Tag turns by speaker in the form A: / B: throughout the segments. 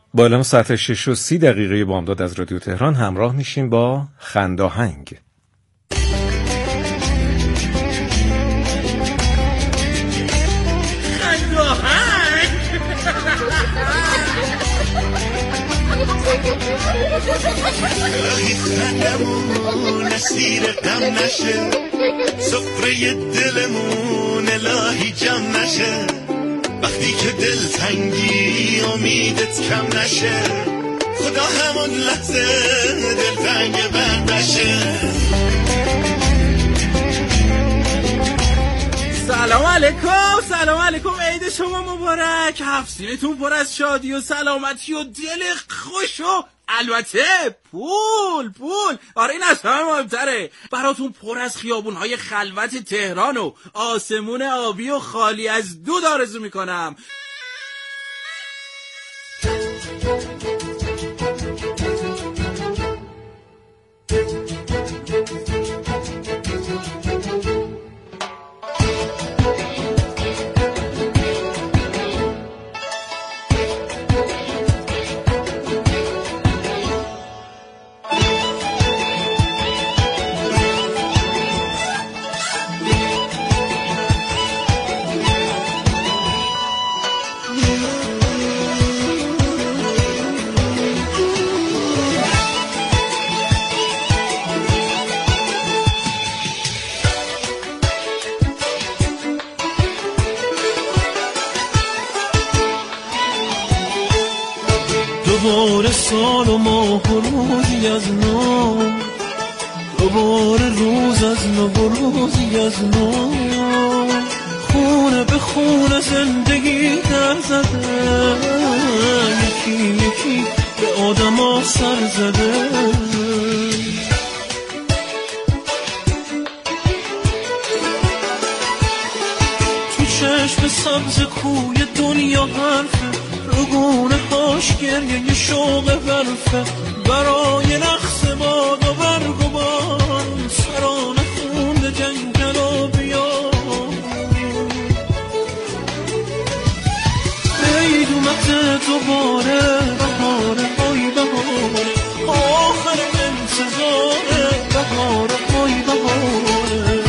A: با اعلام ساعت 6:30 بامداد از رادیو تهران همراه میشیم با خنداهنگ.
B: الهی خندمون اسیر غم نشه، سفره دلمون الهی جمع نشه، وقتی که دل تنگی امیدت کم نشه، خدا همون لحظه دل تنگ بر نشه.
C: سلام علیکم، سلام علیکم، عید شما مبارک، هفت‌سینتون پر از شادی و سلامتی و دل خوش و البته پول. آره این از همه مهمتره. براتون پر از خیابون‌های خلوت تهران و آسمون آبی و خالی از دود آرزو میکنم.
B: دوباره سال و ماه و روزی از نو، دوباره روز از نو و روزی از نو، خونه به خونه زندگی در زده، یکی یکی به آدم ها سر زده. تو چشم سبز کوی دنیا حرفه، رگونه هاش گریه شوق برفه، برای رقص باد و برگ و بان، سرانه خونده جنگل و بیان. عید اومده دوباره، بهاره های بهاره، آخر انتظاره، بهاره های بهاره.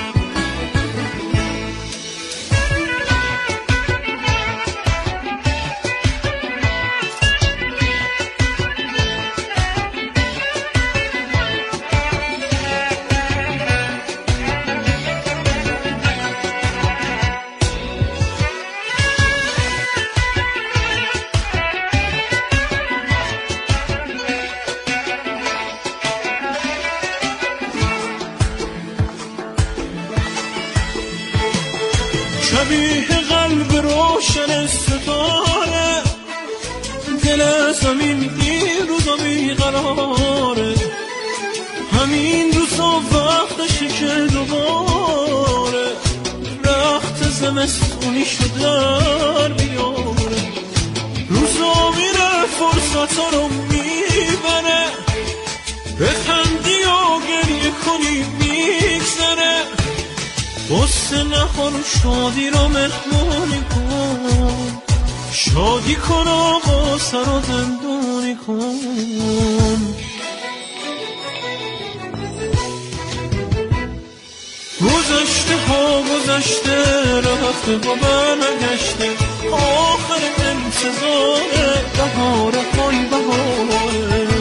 B: شبیه قلب روشن ستاره، دل زمین این روزا بیقراره، همین روزا وقتشه که دوباره رخت زمستونی در بیاره. روزا میره فرصت ها رو میبره، بخندی و گریه کنی میگذره، غصه نخور شادی رو مهمونی کن، شادی کن آقا سر و دندونی کن. گذشته ها گذشته، رفته و برنگشته، آخر انتظاره، بهاره های بهاره.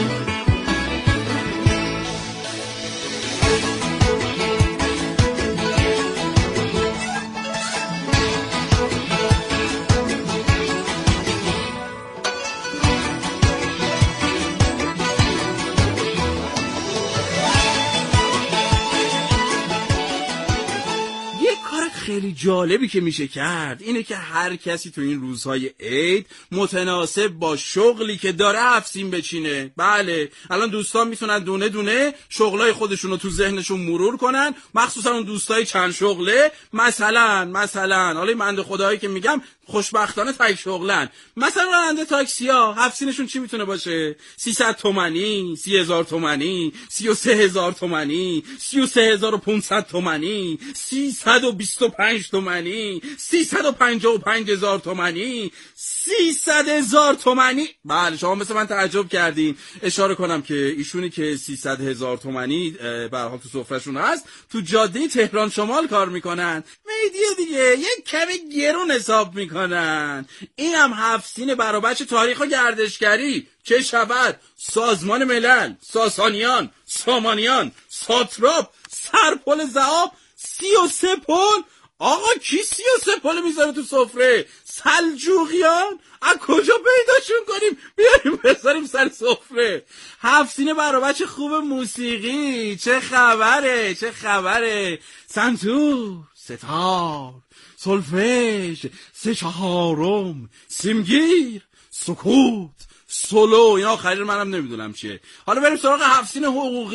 C: خیلی جالبی که میشه کرد اینه که هر کسی تو این روزهای عید متناسب با شغلی که داره هفسین بچینه. بله الان دوستان میتونن دونه دونه شغلای خودشون رو تو ذهنشون مرور کنن، مخصوصا اون دوستای چند شغله. مثلا حالا من بنده خدایی که میگم خوشبختانه تک شغلن. مثلا راننده تاکسی‌ها هفت سینشون چی میتونه باشه؟ 300 تومانی، 30,000 تومانی، 33,000 تومانی، 33,500 تومانی، 325 تومانی، 355,000 تومانی، 300,000 تومانی. بله شما مثل من تعجب کردین. اشاره کنم که ایشونی که 300,000 تومانی به هر حال تو سفرهشون هست، تو جاده تهران شمال کار میکنن. میدیه دیگه یک کمی گرون حساب میکنن. این هم هفت سین برابچه تاریخ و گردشگری. چه شود؟ سازمان ملل، ساسانیان، سامانیان، ساتراپ، سرپل ذهاب، 33 پل. آقا کی 33 پل میذاره تو سفره؟ سلجوقیان؟ از کجا پیداشون کنیم بیاریم بذاریم سر سفره؟ هفت سینه برابچه خوب موسیقی. چه خبره چه خبره؟ سنتور، ستار، سولفژ، سه چهارم، سیمگیر، سکوت، سولو. این آخری منم نمیدونم چیه. حالا بریم سراغ هفت سین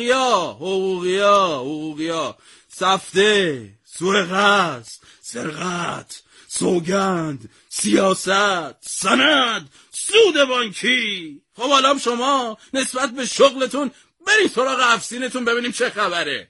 C: حقوقیا. سفته، سوء قصد، سرقت، سوگند، سیاست، سند، سود بانکی. خب حالا شما نسبت به شغلتون برید سراغ هفت سینتون ببینیم چه خبره.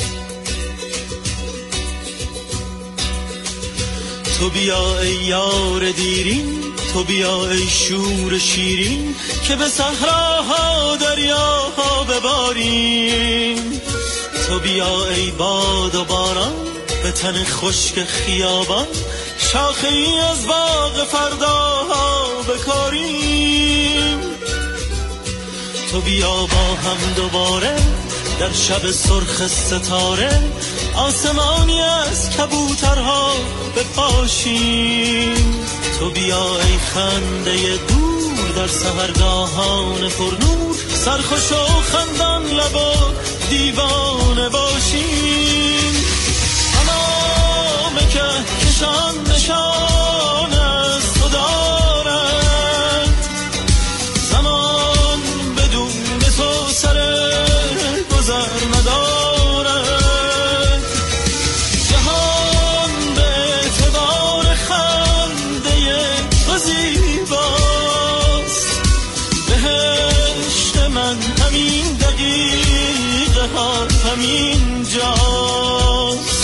B: تو بیا ای یار دیرین، تو بیا ای شور شیرین، که به صحراها دریاها بباریم. تو بیا ای باد و باران، به تن خشک خیابان، شاخه ای از باغ فرداها بکاریم. تو بیا با هم دوباره در شب سرخ ستاره، آسمانی از کبوترها بپاشیم. تو بیا ای خنده دور در سحرگاهان پرنور، سرخوش و خندان لب و دیوانه باشیم. تمام کهکشان نشان از تو دارد، زمان بدون تو سر گذر ندارد. جهان به اعتبار خنده تو زیباست، بهشت من همین دقیقه ها همین جاست.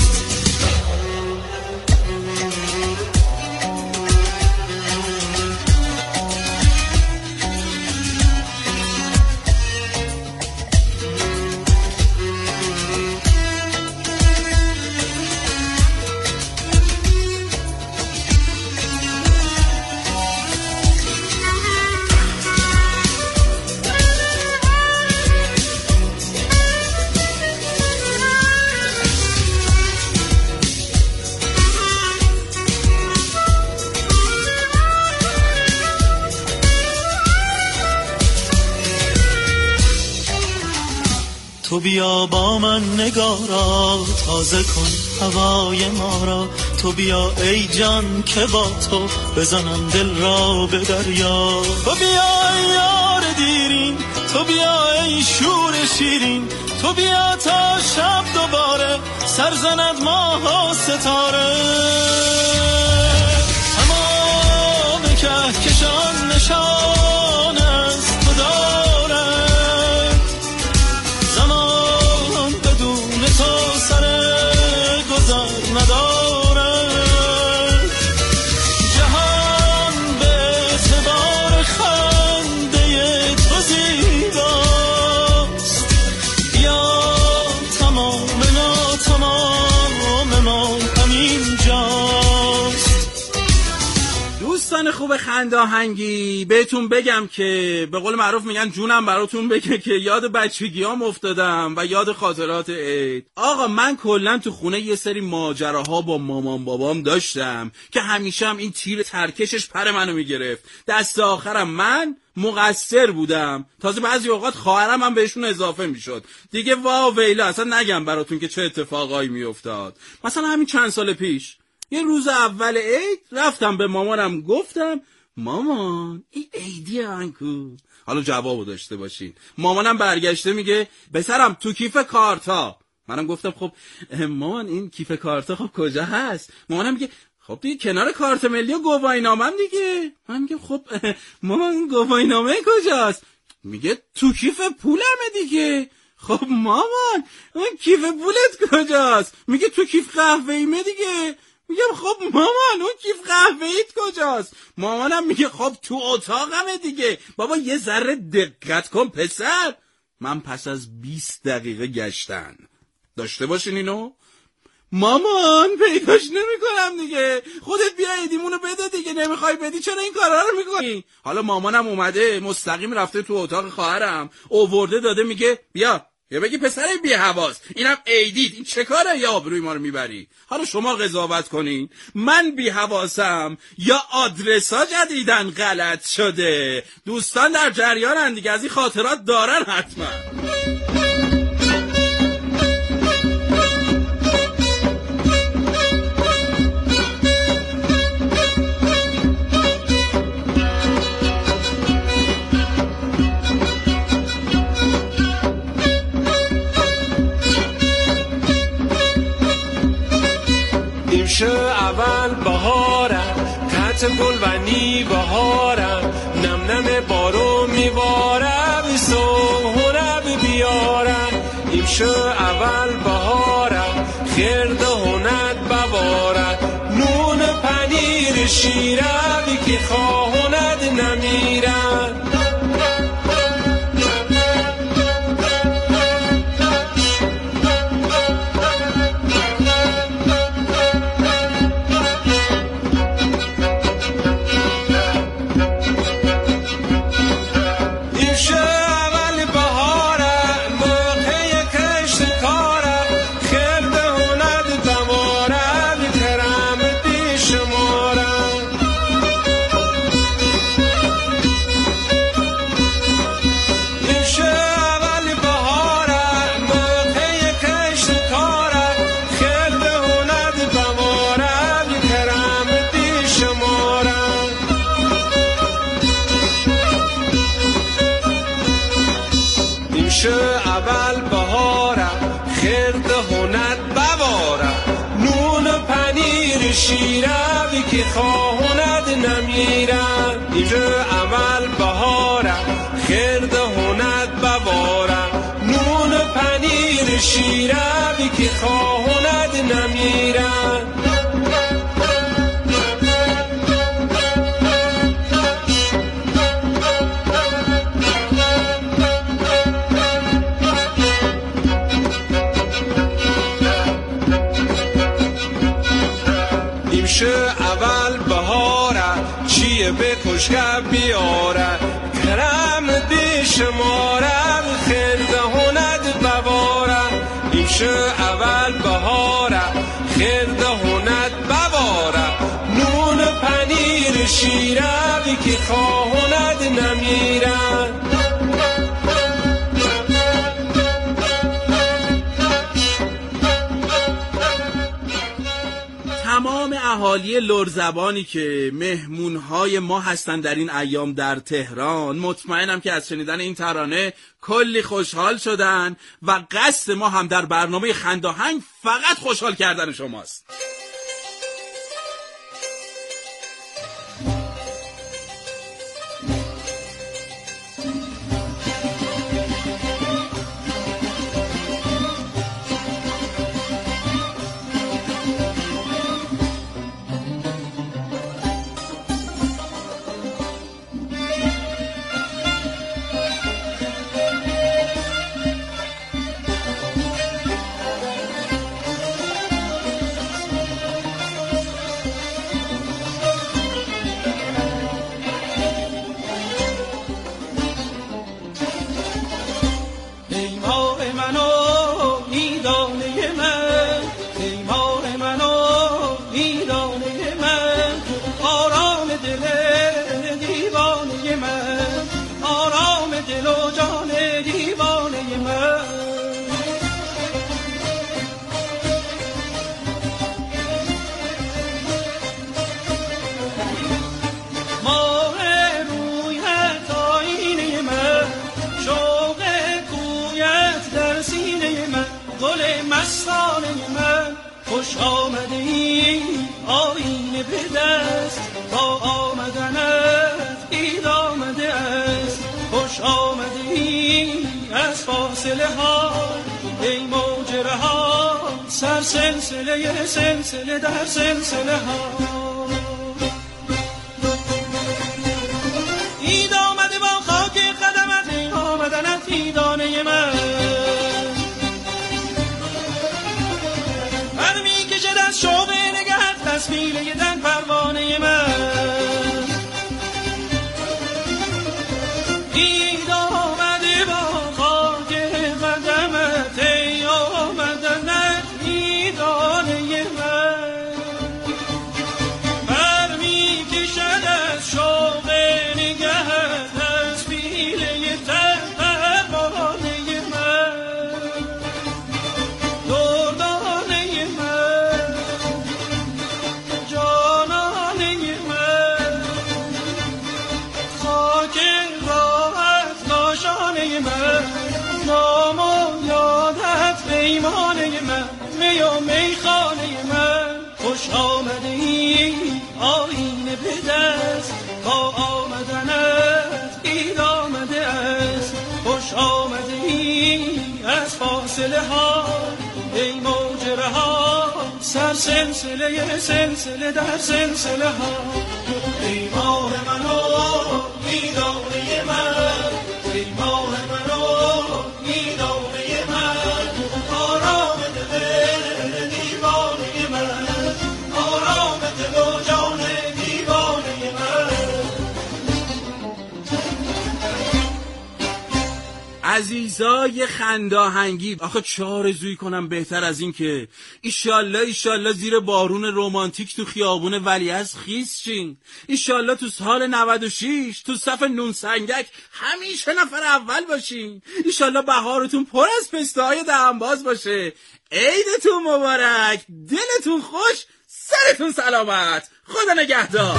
B: تو بیا با من نگارا، تازه کن هوای ما را. تو بیا ای جان که با تو بزنم دل را به دریا. تو بیا ای یار دیرین، تو بیا ای شور شیرین، تو بیا تا شب دوباره سر زند ماه و ستاره. تمام کهکشان نشان از تو دارد، زمان بدون تو سر گذر ندارد. جهان به اعتبار خنده تو زیباست، بیا تمام ناتمام ما همین جاست.
C: دوستان خوب خنداهنگی، بهتون بگم که به قول معروف میگن جونم براتون بگه که یاد بچگیام افتادم و یاد خاطرات عید. آقا من کلا تو خونه یه سری ماجراها با مامان بابام داشتم که همیشه هم این تیر ترکشش پر منو میگرفت. دست آخرم من مقصر بودم، تازه بعضی اوقات خواهرم هم بهشون اضافه میشد دیگه. وا ویلا اصلا نگم براتون که چه اتفاقایی میافتاد. مثلا همین چند سال پیش یه روز اول عید رفتم به مامانم گفتم مامان این عیدی انکو. حالا جوابو داشته باشین. مامانم برگشته میگه بسرم تو کیف کارتا. منم گفتم خب مامان این کیف کارتا خب کجا هست؟ مامانم میگه خب دیگه کنار کارت ملی و گواهینامه‌ام دیگه. من میگم خب مامان این گواهینامه کجاست؟ میگه تو کیف پولمه دیگه. خب مامان اون کیف پولت کجاست؟ میگه تو کیف قهوه‌ایمه دیگه. میگم خب مامان اون کیف قهوه‌ایت کجاست؟ مامانم میگه خب تو اتاقمه دیگه. بابا یه ذره دقت کن پسر. من پس از 20 دقیقه گشتن، داشته باشین اینو، مامان پیداش نمی‌کنم دیگه. خودت بیا ایدیمونو بده دیگه. نمیخوای بدی چرا این کارا رو میکنی؟ حالا مامانم اومده مستقیم رفته تو اتاق خواهرم، اوورده داده، میگه بیا بگی پسر بی حواس، اینم عیدید، این چه کاره یا آبروی ما رو میبری؟ حالا شما قضاوت کنین، من بی حواسم یا آدرسا جدیدن غلط شده؟ دوستان در جریانن دیگه، از این خاطرات دارن حتما.
D: اول بهارم تحت گل و نی بهارم، نم نم بارو میوارم صبحونه بیارم. این شو اول بهارم خرد هنت بوارم، نون پنیر شیرم که خواهند نمیرم. اول بهارم خرد هنت بوارم، نون پنیر شیرم که خواهند نمیرم. اینجا اول بهارم خرد هنت بوارم، نون پنیر شیرم که خواهند نمیرم. اول بهارم چیه به کشکه بیاره، کرم بی شمارم خرد هنت بوارم. این شو اول بهارم خرد هنت بوارم، نون پنیر شیرم که خواهند نمیرم.
C: تمام اهالی لرزبانی که مهمونهای ما هستن در این ایام در تهران، مطمئنم که از شنیدن این ترانه کلی خوشحال شدن و قصد ما هم در برنامه خنداهنگ فقط خوشحال کردن شماست.
B: خوش آمدی آینه به دست تا آمدنت عید آمده است. خوش آمدی از فاصله ها ای موج رها سر سلسله سلسله در سلسله ها. عید آمده با خاک قدمت ای آمدنت عیدانه من. برمی کشد از شوق نگهت تصویره دن پروانه من. عید آمده با خاک قدمت ای آمدنت عیدانه من. برمی کشد از شوق نگهت تصویره دن پروانه من. دردانه من جانانه من خاک راحت ناشانه من نام و یادت پیمانه من می و میخانه من. خوش آمده ای آینه به دست تا آمدنت عید آمده است. خوش آمده ای از فاصله ها ای موج رها سر سلسله سلسله در سلسله ها. ای ماه منو عیدانه من ای ماه منو عیدانه من. آرام دل دیوانه من آرام دل و جان دیوانه من.
C: عزیزای خنداهنگی، آخه چه آرزویی کنم بهتر از این که ایشالله زیر بارون رومانتیک تو خیابون ولیعصر خیس شین. ایشالله تو سال 96 تو صف نون سنگک همیشه نفر اول باشین. ایشالله بهارتون پر از پسته‌های دهنباز باشه. عیدتون مبارک، دلتون خوش، سرتون سلامت. خدا نگهدار.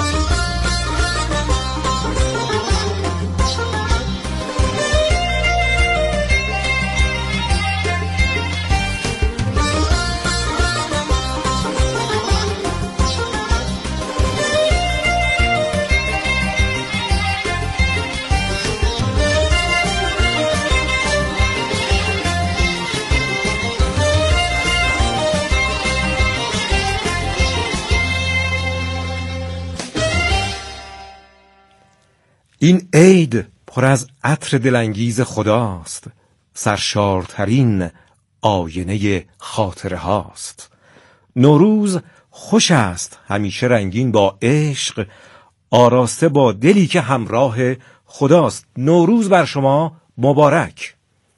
A: این عید پر از عطر دلانگیز خداست، سرشارترین آینه خاطره هاست. نوروز خوش است همیشه رنگین با عشق، آراسته با دلی که همراه خداست. نوروز بر شما مبارک.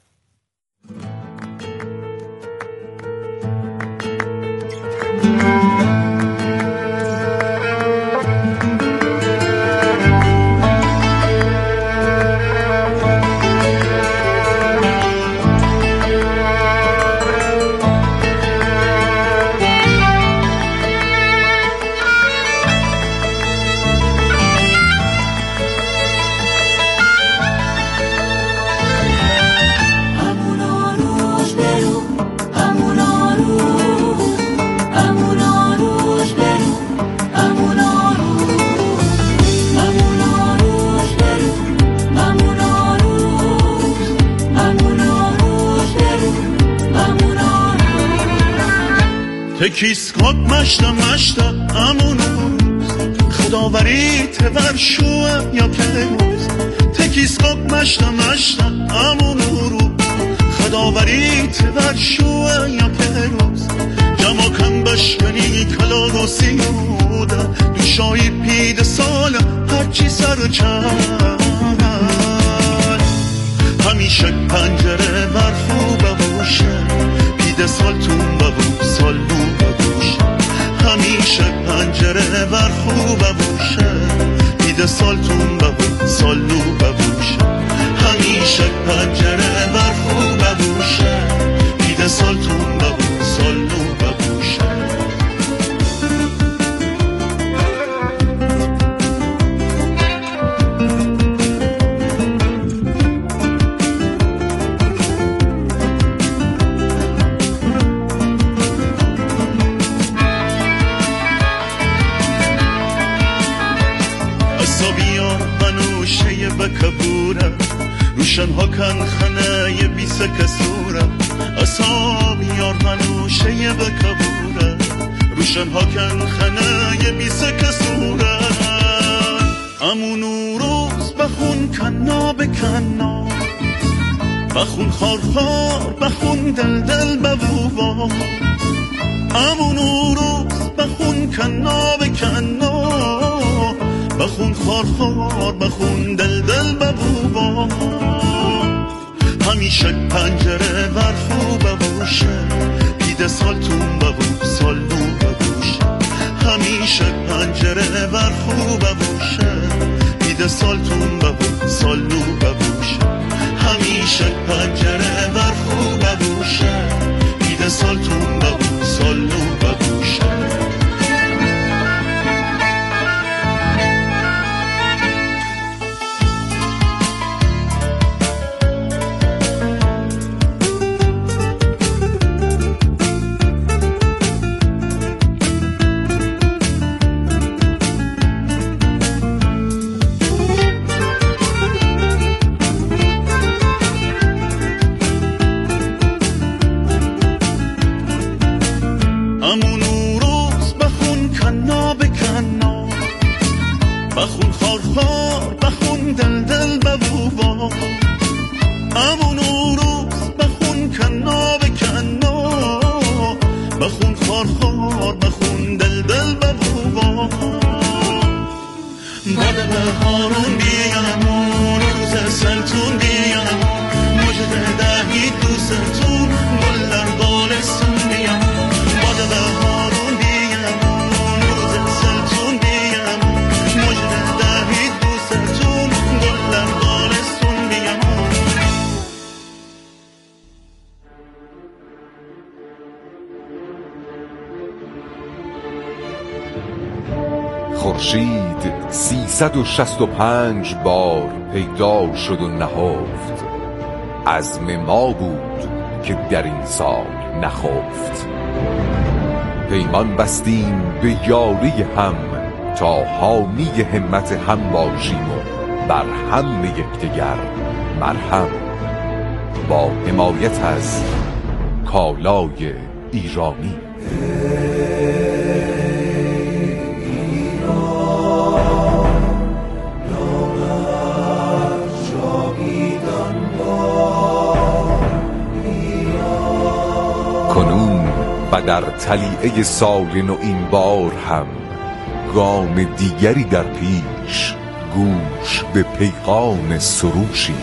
E: تکیسکات مشتا امون خداوری تبر شوم یا پروز. تکیسکات مشتا امون خداوری تبر شوم یا پروز. جمع کن بشکنی کلاغ و سیوده دوشایی پید سال هرچی سر و چند. همیشه پنجره بر خوب بوشه پید سالتون ببو سالو ببوشه. همیشه پنجره بر خوب بوشه پید سالتون ببو سالو ببوشه. همیشه پنجره بر خوب بوشه پید سالتون ببو سالو ببوشه. روشن ها کن خنه بی سکسوره اصاب یار منوشه بکبوره روشن ها کن خنه بی سکسوره امون روز بخون کنا بکنا بخون خار بخون دل ببوبا امون روز بخون کنا بکنا بخون خار بخون دل ببوبا همیشه پنجره برفو ببوشه پیده سالتون ببو سال نو ببوشه همیشه پنجره برفو ببوشه پیده سالتون ببو سال نو ببوشه همیشه پنجره برفو ببوشه پیده سالتون ببو سال نو ببوشه
F: خورشید 365 بار پیدا شد و نهفت عزم ما بود که در این سال نخفت پیمان بستیم به یاری هم تا حامی همت هم باشیم و بر هم یکدیگر مرهم با حمایت از کالای ایرانی کنون و در طلیعه سال نو این بار هم گام دیگری در پیش گوش به پیغام سروشی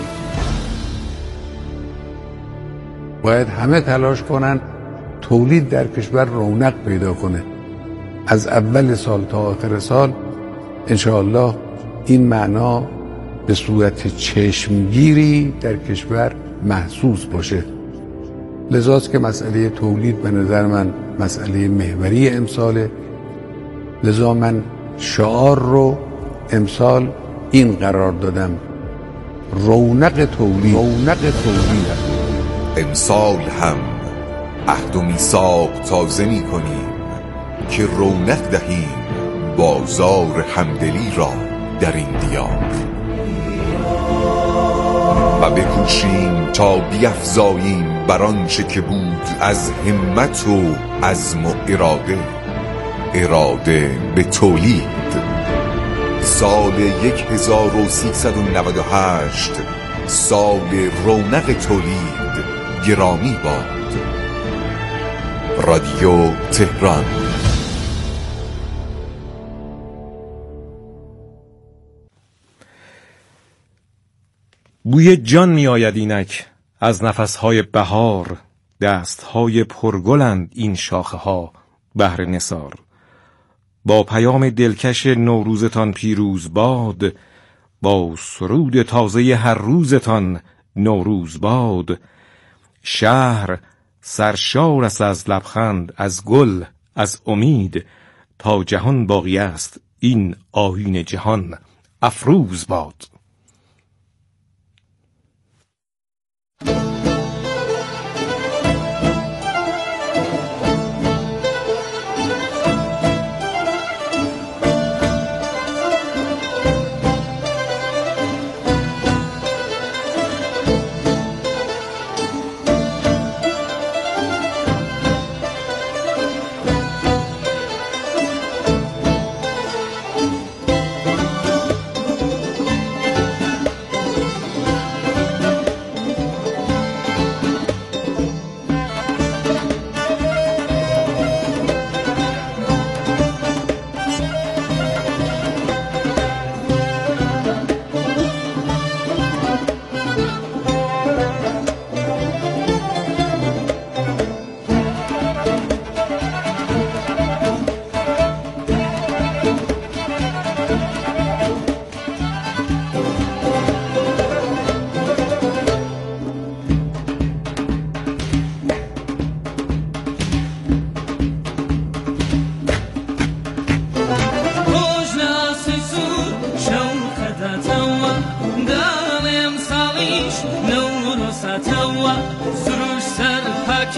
G: باید همه تلاش کنن تولید در کشور رونق پیدا کنه از اول سال تا آخر سال انشاءالله این معنا به صورت چشمگیری در کشور محسوس باشه لذاست که مسئله تولید به نظر من مسئله محوری امساله لذا من شعار رو امسال این قرار دادم رونق تولید
F: امسال هم عهد و میثاق تازه می کنیم که رونق دهیم بازار همدلی را در این دیار و بکوشیم تا بیفزاییم بر آنچه که بود از همت و عزم و اراده به تولید سال 1398 سال رونق تولید گرامی باد رادیو تهران
A: بوی جان می آید اینک از نفسهای بهار دستهای پرگلند این شاخه ها بهر نثار با پیام دلکش نوروزتان پیروز باد با سرود تازه هر روزتان نوروز باد شهر سرشار است از لبخند از گل از امید تا جهان باقی است این آیین جهان افروز باد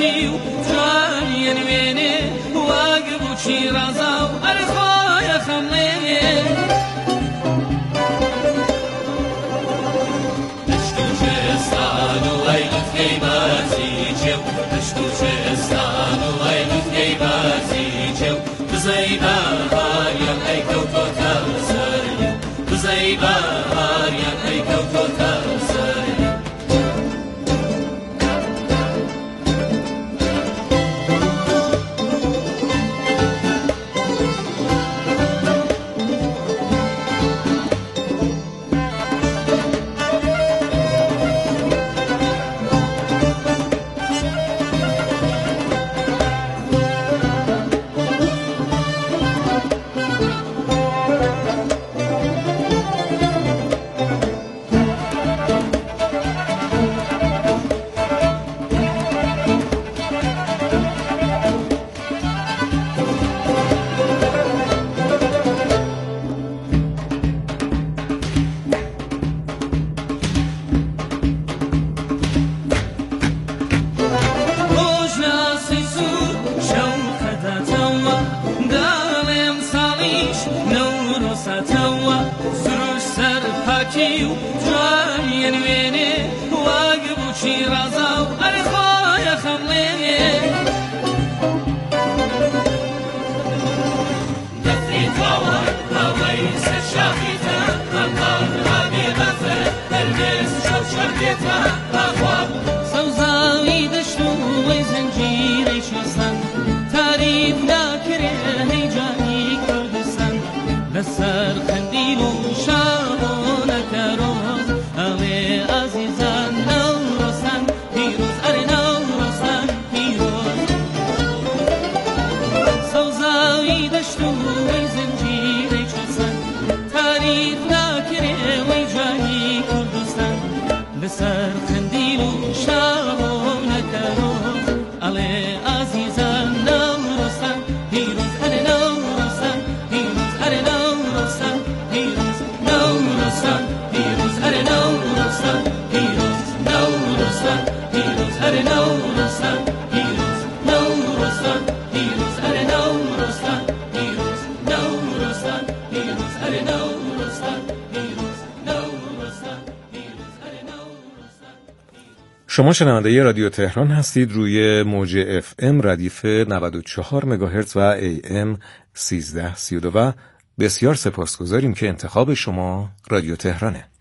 B: پاکی و جای نوینه واقع بوچی رازا و ارخوای خمله دشتو چستان و ایلت گیبازی جو دشتو چستان و ایلت گیبازی جو بزیبا هاریم ای کوتو ترسریم بزیبا هاریم ای کوتو ترسریم سوزاوی دشتوی زنجیری شستن تعریف نکره هیجانی کردستان لسر خندیل و شام و نکروز اوه عزیزان نورستان پیروز اره نورستان پیروز سوزاوی دشتوی زنجیری شستن تعریف نکره هیجانی کردستان لسر خندیل و شام و نکروز علی عزیزان نورستان پیروز اره نورستان پیروز اره نورستان پیروز نورستان پیروز اره نورستان پیروز نورستان پیروز اره نورستان پیروز نورستان پیروز اره نورستان پیروز نورستان پیروز اره نورستان پیروز نورستان پیروز اره نورستان.
A: شما شنونده رادیو تهران هستید روی موج FM ردیف 94 مگاهرتز و AM 1332 و بسیار سپاسگزاریم که انتخاب شما رادیو تهرانه.